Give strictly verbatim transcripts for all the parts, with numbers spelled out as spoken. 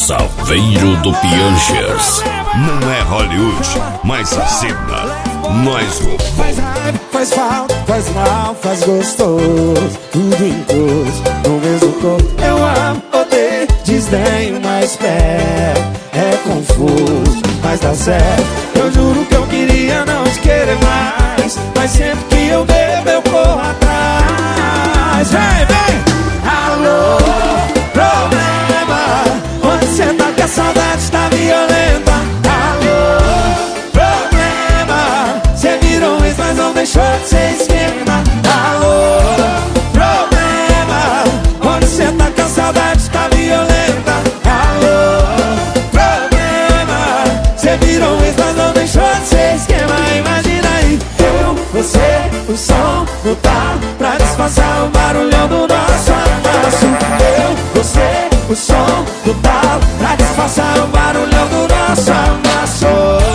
Saveiro do Pianchers. Não é Hollywood, mas a cena nós roubou. Faz raiva, faz falta, faz mal, faz gostoso, tudo incluso no mesmo corpo. Eu amo, odeio, desdenho, mas perto. É confuso, mas dá certo. Eu juro que eu queria não te querer mais, mas sempre que eu bebo eu corro atrás. Vem, vem! Alô, problema, onde cê tá que a saudade tá violenta? Alô, problema, cê virou ex, mas não deixou de ser esquema. Alô, problema, onde cê tá que a saudade tá violenta? Alô, problema, cê virou ex, mas não deixou de ser esquema. Imagina aí, eu, você, o som no talo pra disfarçar o barulhão do nosso abraço. Eu, você, o som do talo pra disfarçar o barulhão do nosso amasso.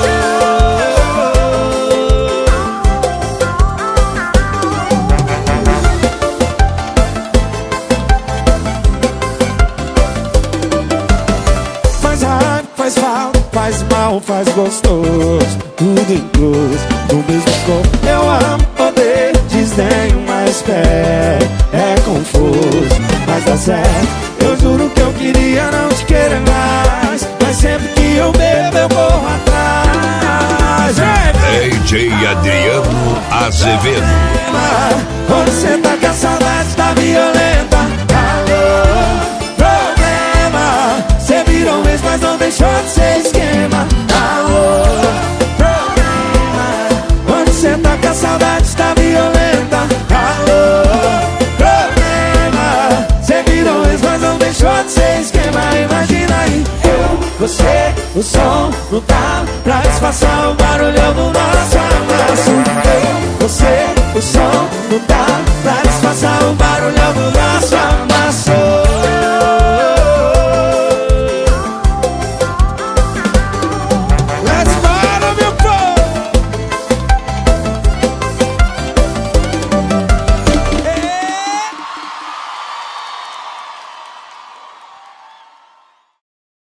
Faz raiva, faz falta, faz mal, faz gostoso, tudo incluso no mesmo corpo. Eu amo, odeio, desdenho, mas perto. É confuso, mas dá certo. Eu juro que eu queria não te querer mais, mas sempre que eu bebo eu corro atrás. D J Adriano Azevedo. Onde cê tá que a saudade tá violenta? Alô, problema, cê virou ex, mas não deixou de ser esquema. Alô, problema, onde cê tá que a saudade tá violenta? Alô, problema, cê virou ex, mas não deixou de ser esquema. Imagina aí, eu, você, o som no talo pra disfarçar o barulho